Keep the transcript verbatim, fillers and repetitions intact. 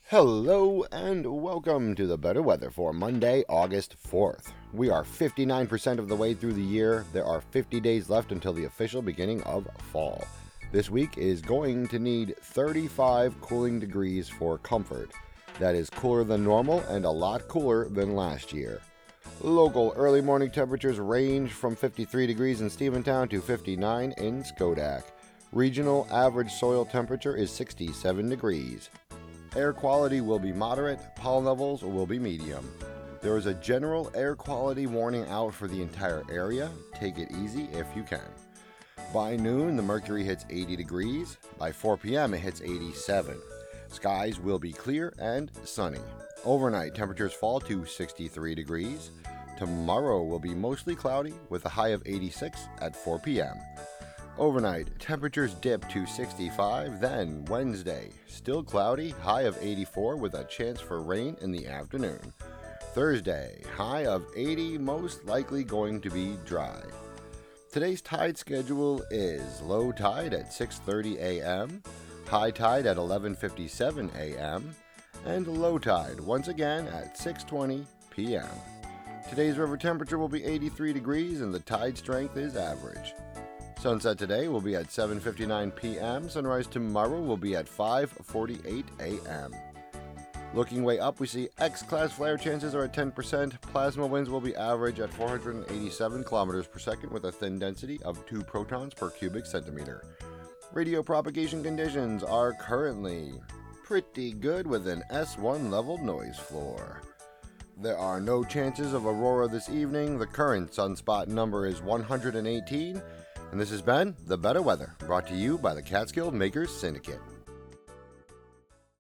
Hello and welcome to the Better Weather for Monday, August fourth. We are fifty-nine percent of the way through the year. There are fifty days left until the official beginning of fall. This week is going to need thirty-five cooling degrees for comfort. That is cooler than normal and a lot cooler than last year. Local early morning temperatures range from fifty-three degrees in Stephentown to fifty-nine in Schodack. Regional average soil temperature is sixty-seven degrees. Air quality will be moderate, pollen levels will be medium. There is a general air quality warning out for the entire area. Take it easy if you can. By noon, the mercury hits eighty degrees. By four p.m., it hits eighty-seven. Skies will be clear and sunny. Overnight, temperatures fall to sixty-three degrees. Tomorrow will be mostly cloudy with a high of eighty-six at four p.m. Overnight, temperatures dip to sixty-five, then Wednesday, still cloudy, high of eighty-four with a chance for rain in the afternoon. Thursday, high of eighty, most likely going to be dry. Today's tide schedule is low tide at six thirty a.m., high tide at eleven fifty-seven a.m., and low tide once again at six twenty p.m. Today's river temperature will be eighty-three degrees and the tide strength is average. Sunset today will be at seven fifty-nine p.m. Sunrise tomorrow will be at five forty-eight a.m. Looking way up, we see X-class flare chances are at ten percent. Plasma winds will be average at four hundred eighty-seven kilometers per second with a thin density of two protons per cubic centimeter. Radio propagation conditions are currently pretty good with an S one level noise floor. There are no chances of aurora this evening. The current sunspot number is one hundred eighteen. And this has been The Better Weather, brought to you by the Catskill Makers Syndicate.